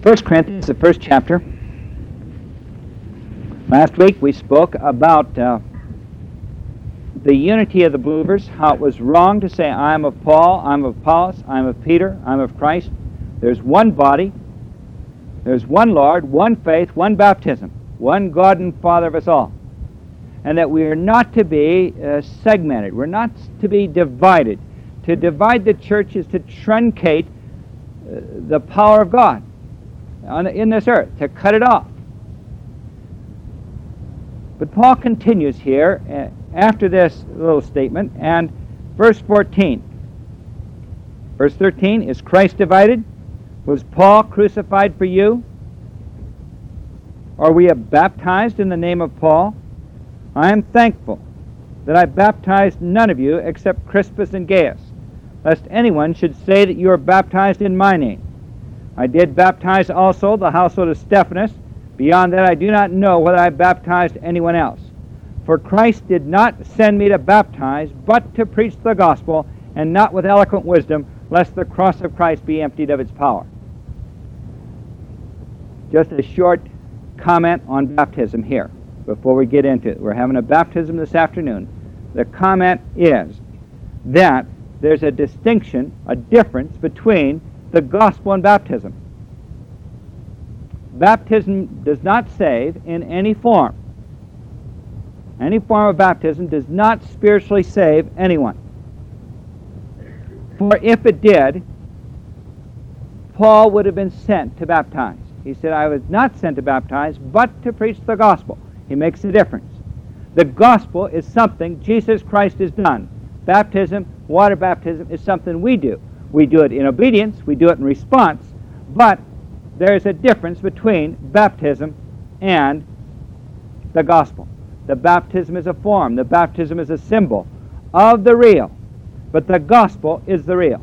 1 Corinthians, the first chapter. Last week we spoke about the unity of the believers, how it was wrong to say, I am of Paul, I am of Apollos, I am of Peter, I am of Christ. There's one body, there's one Lord, one faith, one baptism, one God and Father of us all. And that we are not to be segmented, we're not to be divided. To divide the church is to truncate the power of God in this earth, to cut it off. But Paul continues here after this little statement, and verse 14. Verse 13, is Christ divided? Was Paul crucified for you? Are we baptized in the name of Paul? I am thankful that I baptized none of you except Crispus and Gaius, lest anyone should say that you are baptized in my name. I did baptize also the household of Stephanas. Beyond that I do not know whether I baptized anyone else. For Christ did not send me to baptize, but to preach the gospel, and not with eloquent wisdom, lest the cross of Christ be emptied of its power. Just a short comment on baptism here before we get into it. We're having a baptism this afternoon. The comment is that there's a distinction, a difference between the gospel and baptism. Baptism does not save in any form. Any form of baptism does not spiritually save anyone. For if it did, Paul would have been sent to baptize. He said, I was not sent to baptize, but to preach the gospel. He makes a difference. The gospel is something Jesus Christ has done. Baptism, water baptism, is something we do. We do it in obedience, we do it in response, but there is a difference between baptism and the gospel. The baptism is a form, the baptism is a symbol of the real, but the gospel is the real.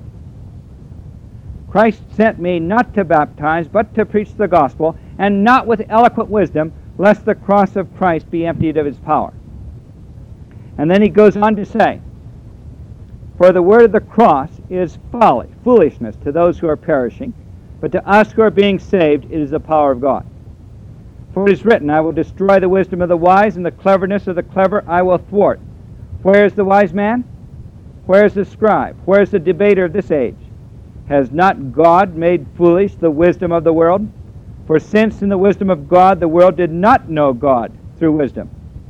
Christ sent me not to baptize, but to preach the gospel, and not with eloquent wisdom, lest the cross of Christ be emptied of its power. And then he goes on to say, for the word of the cross is folly, foolishness to those who are perishing, but to us who are being saved it is the power of God. For it is written, I will destroy the wisdom of the wise, and the cleverness of the clever I will thwart. Where is the wise man? Where is the scribe? Where is the debater of this age? Has not God made foolish the wisdom of the world? For since in the wisdom of God the world did not know God through wisdom,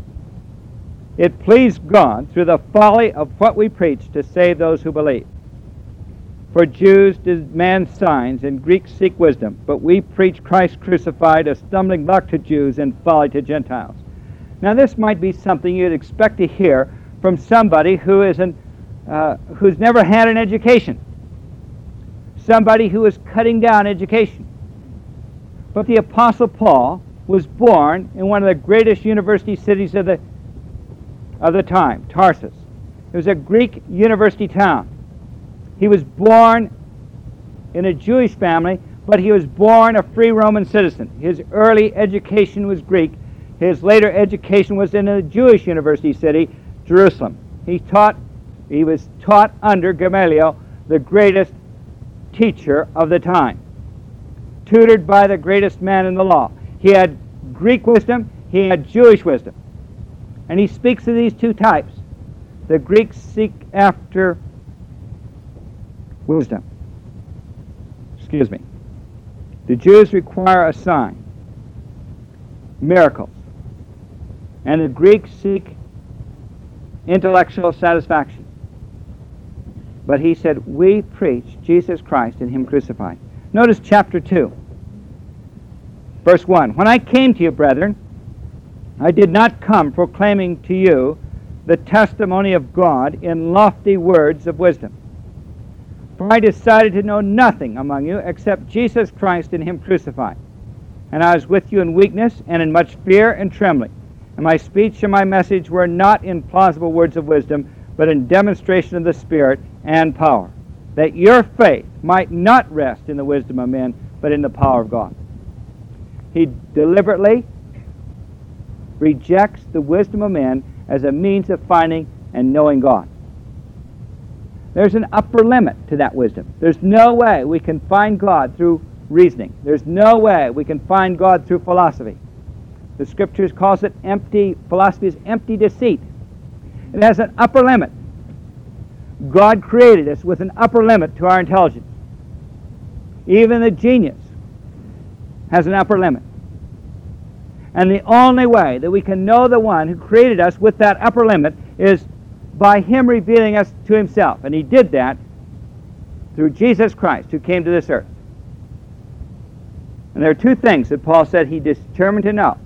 it pleased God through the folly of what we preach to save those who believe. For Jews demand signs, and Greeks seek wisdom, but we preach Christ crucified, a stumbling block to Jews and folly to Gentiles. Now this might be something you'd expect to hear from somebody who's never had an education, somebody who is cutting down education. But the Apostle Paul was born in one of the greatest university cities of the time, Tarsus. It was a Greek university town. He was born in a Jewish family, but he was born a free Roman citizen. His early education was Greek. His later education was in a Jewish university city, Jerusalem. He was taught under Gamaliel, the greatest teacher of the time, tutored by the greatest man in the law. He had Greek wisdom, he had Jewish wisdom. And he speaks of these two types. The Greeks seek after wisdom. The Jews require a sign, miracles. And the Greeks seek intellectual satisfaction. But he said, we preach Jesus Christ and Him crucified. Notice chapter 2, verse 1. When I came to you, brethren, I did not come proclaiming to you the testimony of God in lofty words of wisdom. For I decided to know nothing among you except Jesus Christ and Him crucified. And I was with you in weakness and in much fear and trembling. And my speech and my message were not in plausible words of wisdom, but in demonstration of the Spirit and power, that your faith might not rest in the wisdom of men, but in the power of God. He deliberately rejects the wisdom of men as a means of finding and knowing God. There's an upper limit to that wisdom. There's no way we can find God through reasoning. There's no way we can find God through philosophy. The Scriptures calls it empty. Philosophy is empty deceit. It has an upper limit. God created us with an upper limit to our intelligence. Even the genius has an upper limit. And the only way that we can know the one who created us with that upper limit is by Him revealing us to Himself. And He did that through Jesus Christ, who came to this earth. And there are two things that Paul said he determined to know.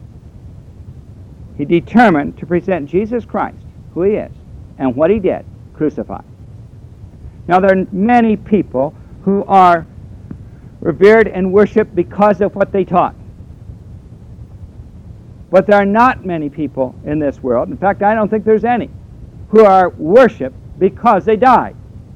He determined to present Jesus Christ, who He is, and what He did, crucified. Now, there are many people who are revered and worshipped because of what they taught. But there are not many people in this world, in fact, I don't think there's any, who are worshipped because they died.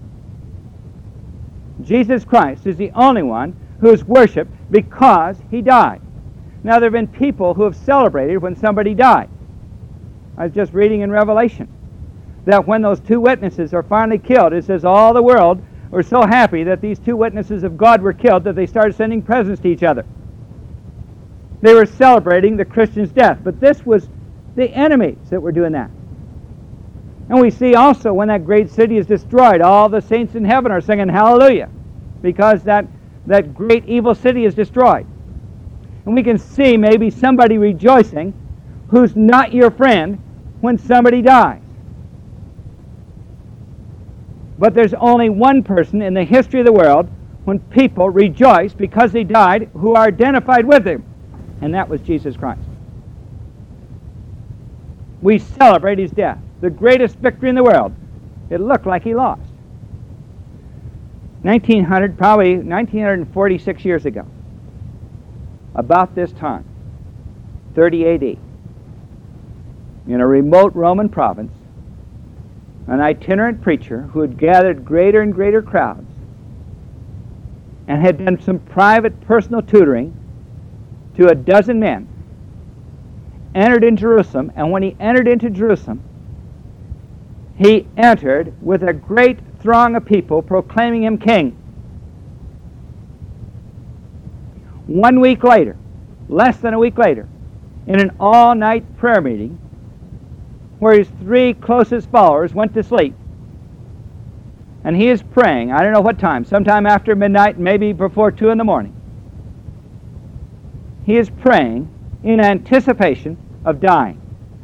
Jesus Christ is the only one who is worshipped because He died. Now, there have been people who have celebrated when somebody died. I was just reading in Revelation that when those two witnesses are finally killed, it says all the world were so happy that these two witnesses of God were killed that they started sending presents to each other. They were celebrating the Christian's death, but this was the enemies that were doing that. And we see also when that great city is destroyed, all the saints in heaven are singing hallelujah, because that great evil city is destroyed. And we can see maybe somebody rejoicing who's not your friend when somebody dies. But there's only one person in the history of the world when people rejoice because they died who are identified with Him, and that was Jesus Christ. We celebrate His death, the greatest victory in the world. It looked like He lost. 1946 years ago, about this time, 30 A.D., in a remote Roman province, an itinerant preacher who had gathered greater and greater crowds and had done some private personal tutoring to a dozen men, entered into Jerusalem, and when he entered into Jerusalem, he entered with a great throng of people proclaiming him king. 1 week later, less than a week later, in an all-night prayer meeting where his three closest followers went to sleep, and he is praying, I don't know what time, sometime after midnight, maybe before 2 in the morning. He is praying in anticipation of dying.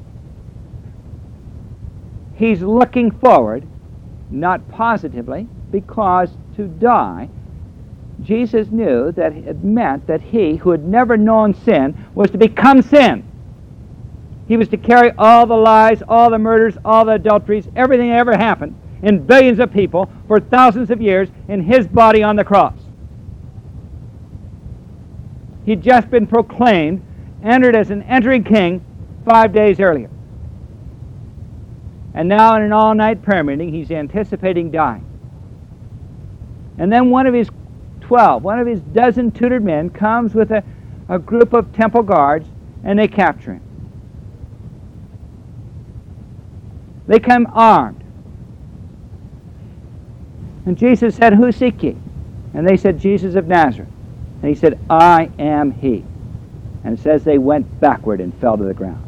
He's looking forward, not positively, because to die, Jesus knew that it meant that he who had never known sin was to become sin. He was to carry all the lies, all the murders, all the adulteries, everything that ever happened in billions of people for thousands of years in his body on the cross. He'd just been proclaimed, entered as an entering king 5 days earlier. And now in an all-night prayer meeting, he's anticipating dying. And then one of his dozen tutored men comes with a group of temple guards, and they capture him. They come armed. And Jesus said, "Who seek ye?" And they said, "Jesus of Nazareth." And he said, "I am he." And it says they went backward and fell to the ground.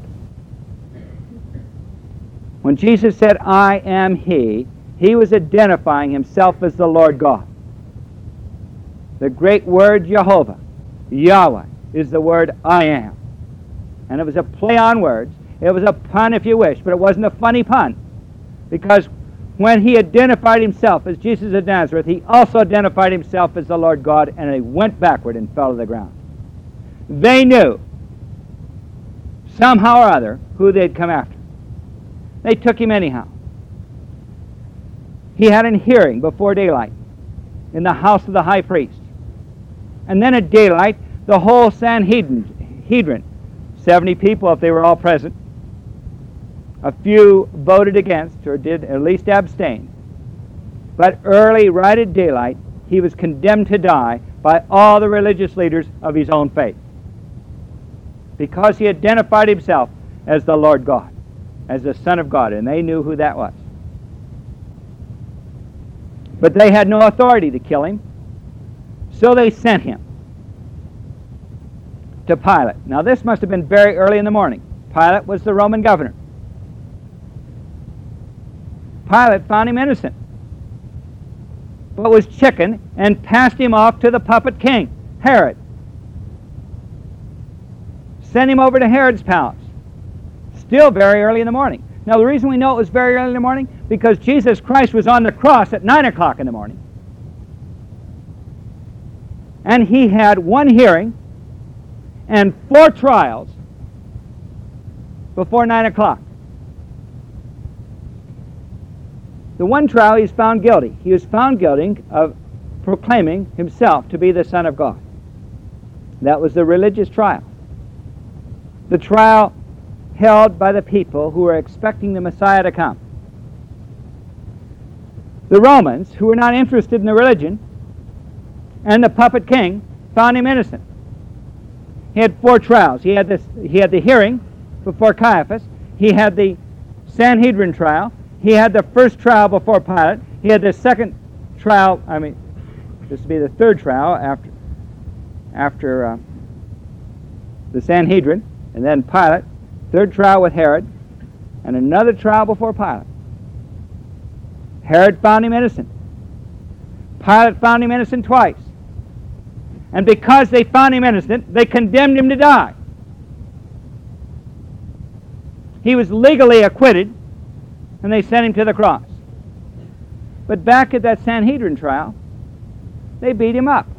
When Jesus said, "I am he," he was identifying himself as the Lord God. The great word Jehovah, Yahweh, is the word I am. And it was a play on words. It was a pun, if you wish, but it wasn't a funny pun. Because when he identified himself as Jesus of Nazareth, he also identified himself as the Lord God, and he went backward and fell to the ground. They knew, somehow or other, who they'd come after. They took him anyhow. He had a hearing before daylight in the house of the high priest. And then at daylight, the whole Sanhedrin, 70 people if they were all present, a few voted against or did at least abstain. But early, right at daylight, he was condemned to die by all the religious leaders of his own faith, because he identified himself as the Lord God, as the Son of God, and they knew who that was. But they had no authority to kill him. So they sent him to Pilate. Now this must have been very early in the morning. Pilate was the Roman governor. Pilate found him innocent, but was chicken and passed him off to the puppet king, Herod. Sent him over to Herod's palace. Still very early in the morning. Now the reason we know it was very early in the morning, because Jesus Christ was on the cross at 9 o'clock in the morning. And he had one hearing and 4 trials before 9 o'clock. The one trial he's found guilty. He was found guilty of proclaiming himself to be the Son of God. That was the religious trial. The trial held by the people who were expecting the Messiah to come. The Romans, who were not interested in the religion, and the puppet king, found him innocent. He had 4 trials. He had the hearing before Caiaphas. He had the Sanhedrin trial. He had the first trial before Pilate. He had the second trial, this would be the 3rd trial after the Sanhedrin, and then Pilate, 3rd trial with Herod, and another trial before Pilate. Herod found him innocent. Pilate found him innocent twice. And because they found him innocent, they condemned him to die. He was legally acquitted, and they sent him to the cross. But back at that Sanhedrin trial, they beat him up.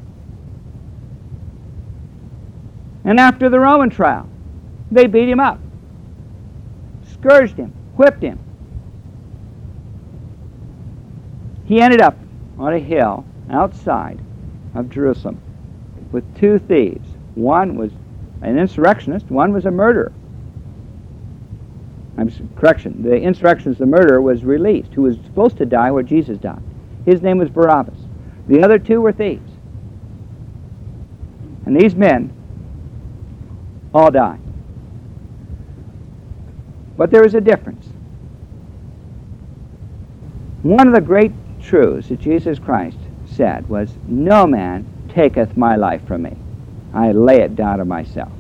And after the Roman trial, they beat him up, scourged him, whipped him. He ended up on a hill outside of Jerusalem with 2 thieves. One was an insurrectionist, one was a murderer. Correction, the insurrectionist, the murderer, was released, who was supposed to die where Jesus died. His name was Barabbas. The other 2 were thieves. And these men all died. But there is a difference. One of the great truths that Jesus Christ said was, "No man taketh my life from me. I lay it down of myself."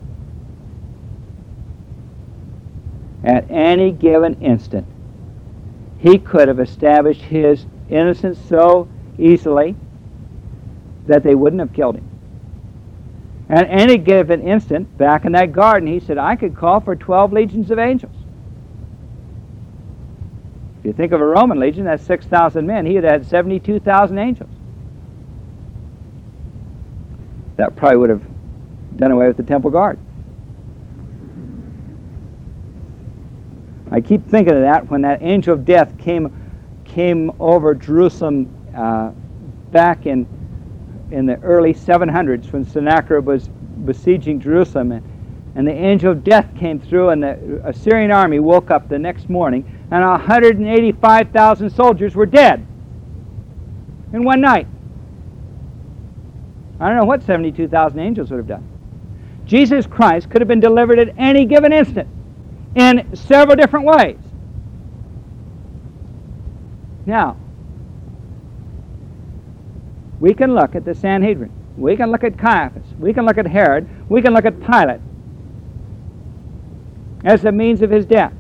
At any given instant, he could have established his innocence so easily that they wouldn't have killed him. At any given instant, back in that garden, he said, "I could call for 12 legions of angels." If you think of a Roman legion, that's 6,000 men. He had had 72,000 angels. That probably would have done away with the temple guard. I keep thinking of that when that angel of death came over Jerusalem back in the early 700s when Sennacherib was besieging Jerusalem, and the angel of death came through, and the Assyrian army woke up the next morning, and 185,000 soldiers were dead in one night. I don't know what 72,000 angels would have done. Jesus Christ could have been delivered at any given instant in several different ways. Now, we can look at the Sanhedrin. We can look at Caiaphas. We can look at Herod. We can look at Pilate as the means of his death.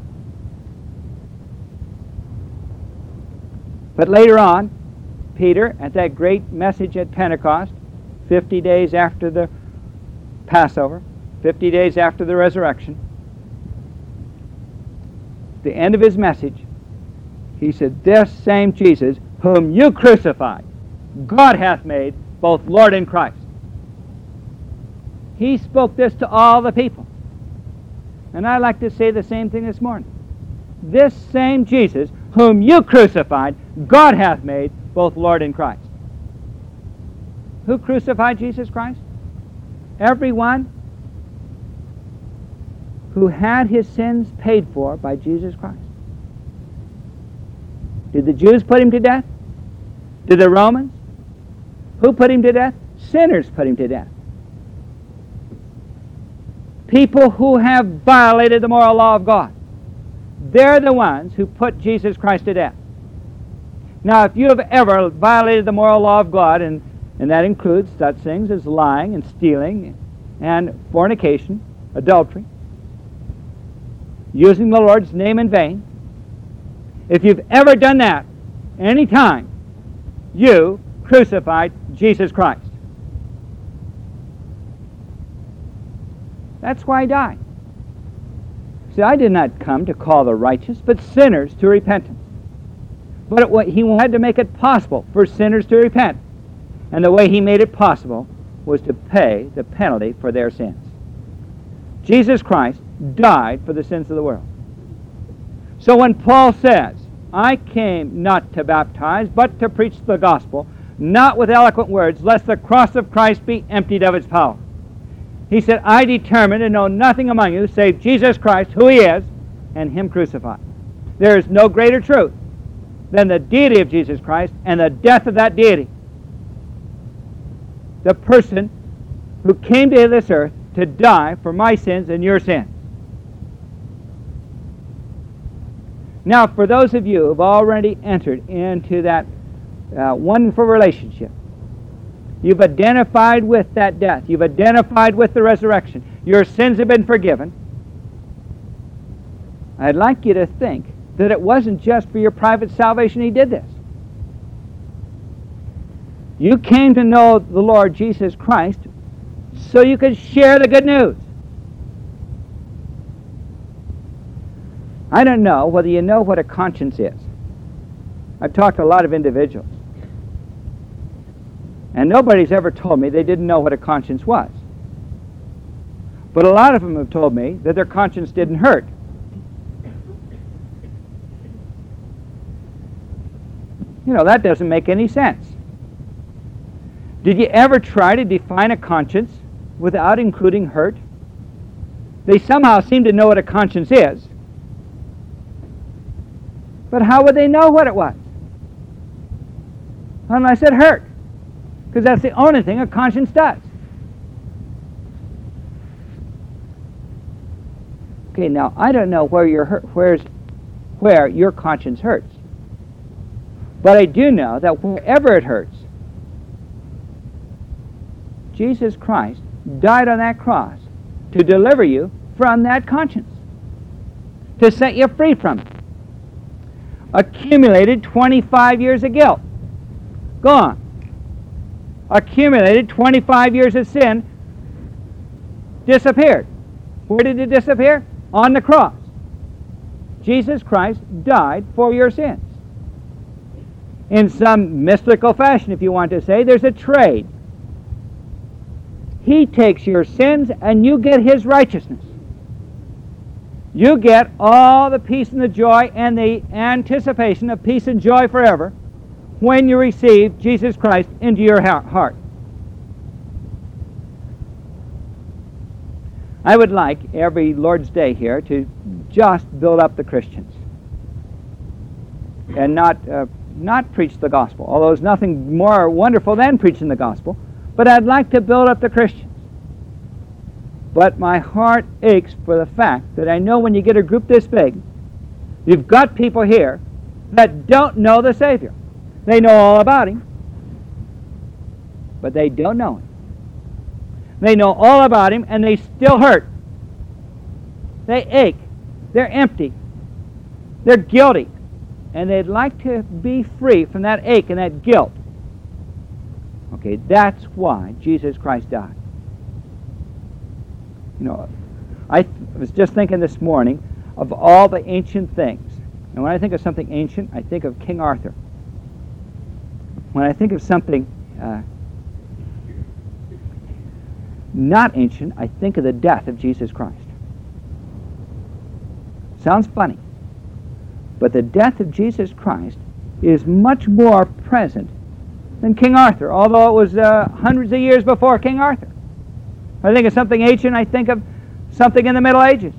But later on, Peter, at that great message at Pentecost, 50 days after the Passover, 50 days after the resurrection, the end of his message, he said, "This same Jesus whom you crucified, God hath made both Lord and Christ." He spoke this to all the people. And I'd like to say the same thing this morning. This same Jesus whom you crucified, God hath made both Lord and Christ. Who crucified Jesus Christ? Everyone who had his sins paid for by Jesus Christ. Did the Jews put him to death? Did the Romans? Who put him to death? Sinners put him to death. People who have violated the moral law of God. They're the ones who put Jesus Christ to death. Now, if you have ever violated the moral law of God, and And that includes such things as lying and stealing and fornication, adultery, using the Lord's name in vain. If you've ever done that any time, you crucified Jesus Christ. That's why he died. See, I did not come to call the righteous, but sinners to repentance. But he had to make it possible for sinners to repent. And the way he made it possible was to pay the penalty for their sins. Jesus Christ died for the sins of the world. So when Paul says, I came not to baptize, but to preach the gospel, not with eloquent words, lest the cross of Christ be emptied of its power. He said, I determined to know nothing among you save Jesus Christ, who he is, and him crucified. There is no greater truth than the deity of Jesus Christ and the death of that deity. The person who came to this earth to die for my sins and your sins. Now, for those of you who have already entered into that wonderful relationship, you've identified with that death. You've identified with the resurrection. Your sins have been forgiven. I'd like you to think that it wasn't just for your private salvation he did this. You came to know the Lord Jesus Christ so you could share the good news. I don't know whether you know what a conscience is. I've talked to a lot of individuals, and nobody's ever told me they didn't know what a conscience was. But a lot of them have told me that their conscience didn't hurt. You know, that doesn't make any sense. Did you ever try to define a conscience without including hurt? They somehow seem to know what a conscience is. But how would they know what it was? Unless it hurt. Because that's the only thing a conscience does. Okay, now I don't know where your conscience hurts. But I do know that wherever it hurts, Jesus Christ died on that cross to deliver you from that conscience, to set you free from it. Accumulated 25 years of guilt. Gone. Accumulated 25 years of sin. Disappeared. Where did it disappear? On the cross. Jesus Christ died for your sins. In some mystical fashion, if you want to say, there's a trade. He takes your sins and you get his righteousness. You get all the peace and the joy and the anticipation of peace and joy forever when you receive Jesus Christ into your heart. I would like every Lord's Day here to just build up the Christians and not preach the gospel, although there's nothing more wonderful than preaching the gospel, but I'd like to build up the Christians. But my heart aches for the fact that I know when you get a group this big, you've got people here that don't know the Savior. They know all about him, but they don't know him. They know all about him, and they still hurt. They ache. They're empty. They're guilty. And they'd like to be free from that ache and that guilt. Okay, that's why Jesus Christ died. You know, I was just thinking this morning of all the ancient things. And when I think of something ancient, I think of King Arthur. When I think of something not ancient, I think of the death of Jesus Christ. Sounds funny. But the death of Jesus Christ is much more present than King Arthur, although it was hundreds of years before King Arthur. When I think of something ancient, I think of something in the Middle Ages.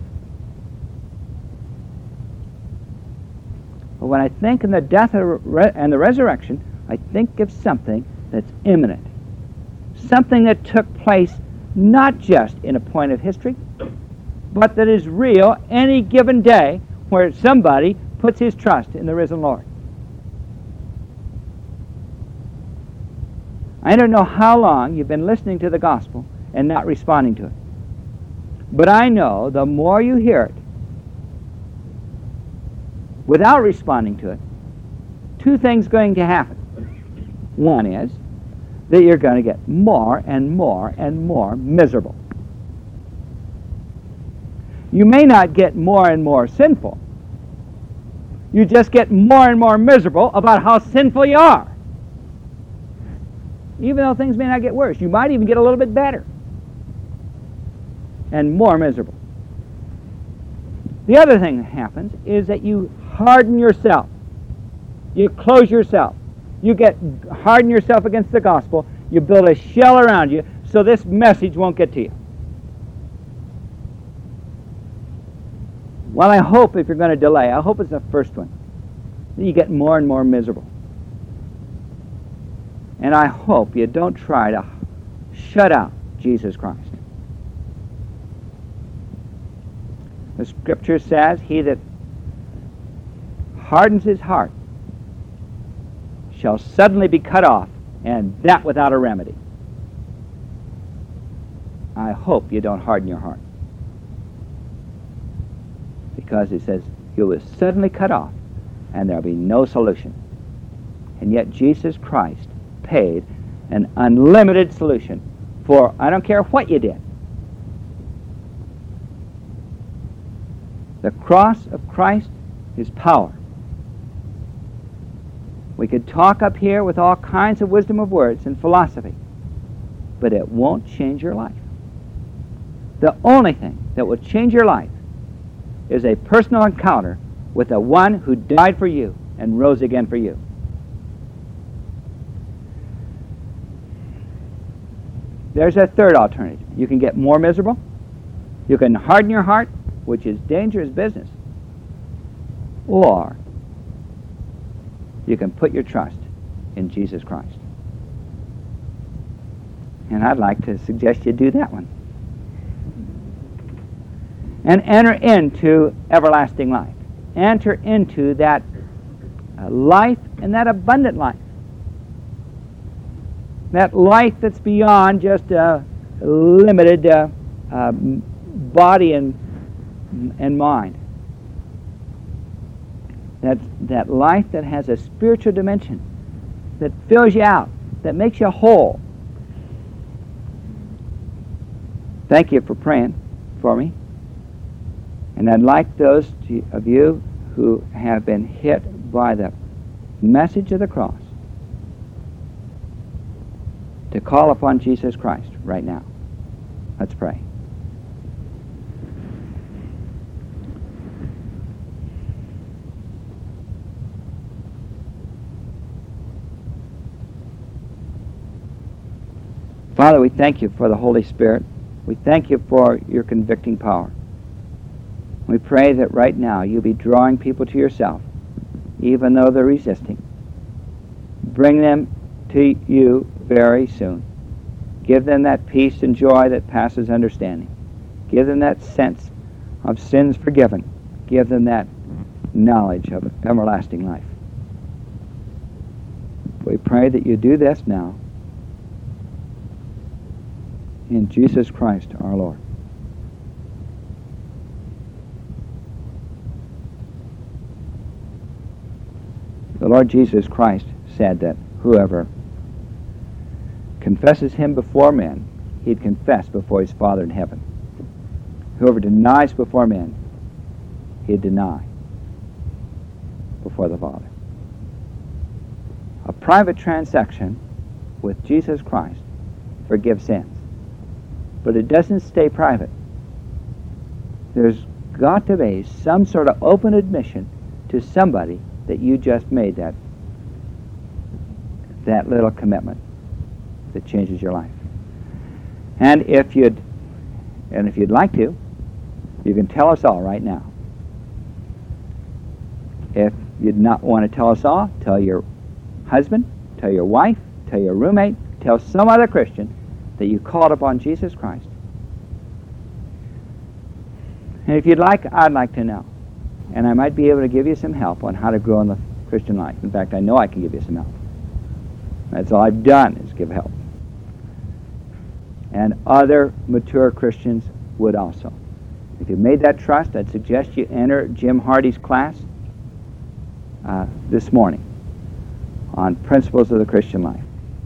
But when I think of the death and the resurrection, I think of something that's imminent. Something that took place not just in a point of history, but that is real any given day where somebody puts his trust in the risen Lord. I don't know how long you've been listening to the gospel and not responding to it. But I know the more you hear it without responding to it, two things going to happen. One is that you're going to get more and more and more miserable. You may not get more and more sinful. You just get more and more miserable about how sinful you are. Even though things may not get worse, you might even get a little bit better and more miserable. The other thing that happens is that you harden yourself. You close yourself. You harden yourself against the gospel. You build a shell around you so this message won't get to you. Well, I hope if you're going to delay, I hope it's the first one, that you get more and more miserable. And I hope you don't try to shut out Jesus Christ. The Scripture says, he that hardens his heart shall suddenly be cut off, and that without a remedy. I hope you don't harden your heart. Because it says, you will suddenly cut off, and there will be no solution. And yet Jesus Christ paid an unlimited solution for, I don't care what you did. The cross of Christ is power. We could talk up here with all kinds of wisdom of words and philosophy, but it won't change your life. The only thing that will change your life is a personal encounter with the one who died for you and rose again for you. There's a third alternative. You can get more miserable. You can harden your heart, which is dangerous business. Or you can put your trust in Jesus Christ. And I'd like to suggest you do that one. And enter into everlasting life. Enter into that life and that abundant life. That life that's beyond just a limited body and mind. That life that has a spiritual dimension, that fills you out, that makes you whole. Thank you for praying for me. And I'd like those of you who have been hit by the message of the cross to call upon Jesus Christ right now. Let's pray. Father, we thank you for the Holy Spirit. We thank you for your convicting power. We pray that right now you'll be drawing people to yourself, even though they're resisting. Bring them to you very soon. Give them that peace and joy that passes understanding. Give them that sense of sins forgiven. Give them that knowledge of everlasting life. We pray that you do this now. In Jesus Christ our Lord. The Lord Jesus Christ said that whoever confesses him before men, he'd confess before his Father in heaven. Whoever denies before men, he'd deny before the Father. A private transaction with Jesus Christ forgives sins. But it doesn't stay private. There's got to be some sort of open admission to somebody that you just made that little commitment that changes your life. And if you'd like to, you can tell us all right now. If you'd not want to tell us all, tell your husband, tell your wife, tell your roommate, tell some other Christian that you called upon Jesus Christ. And if you'd like, I'd like to know. And I might be able to give you some help on how to grow in the Christian life. In fact, I know I can give you some help. That's all I've done is give help. And other mature Christians would also. If you made that trust, I'd suggest you enter Jim Hardy's class this morning on principles of the Christian life.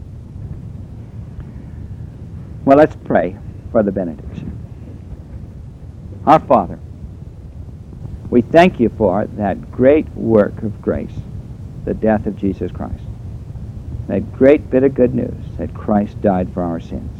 Well, let's pray for the benediction. Our Father, we thank you for that great work of grace, the death of Jesus Christ. That great bit of good news that Christ died for our sins.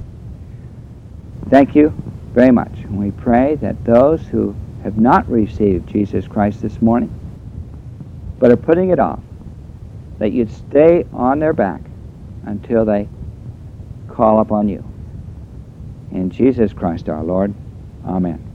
Thank you very much. And we pray that those who have not received Jesus Christ this morning, but are putting it off, that you'd stay on their back until they call upon you. In Jesus Christ our Lord, amen.